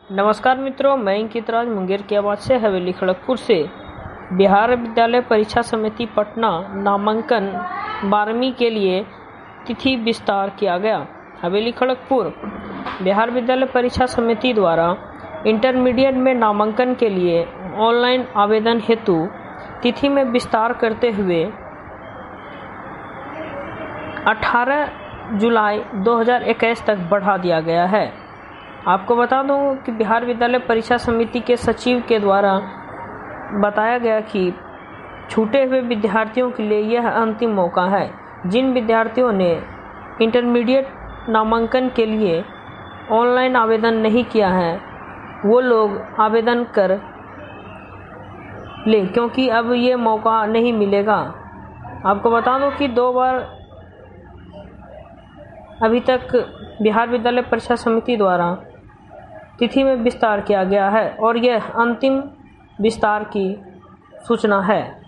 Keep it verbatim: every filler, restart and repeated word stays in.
नमस्कार मित्रों, मैं अंकित राज मुंगेर की आवाज़ से हवेली खड़गपुर से। बिहार विद्यालय परीक्षा समिति पटना नामांकन बारहवीं के लिए तिथि विस्तार किया गया। हवेली खड़गपुर बिहार विद्यालय परीक्षा समिति द्वारा इंटरमीडिएट में नामांकन के लिए ऑनलाइन आवेदन हेतु तिथि में विस्तार करते हुए अठारह जुलाई दो हज़ार इक्कीस तक बढ़ा दिया गया है। आपको बता दूं कि बिहार विद्यालय परीक्षा समिति के सचिव के द्वारा बताया गया कि छूटे हुए विद्यार्थियों के लिए यह अंतिम मौका है। जिन विद्यार्थियों ने इंटरमीडिएट नामांकन के लिए ऑनलाइन आवेदन नहीं किया है वो लोग आवेदन कर ले, क्योंकि अब ये मौका नहीं मिलेगा। आपको बता दूं कि दो बार अभी तक बिहार विद्यालय परीक्षा समिति द्वारा तिथि में विस्तार किया गया है और यह अंतिम विस्तार की सूचना है।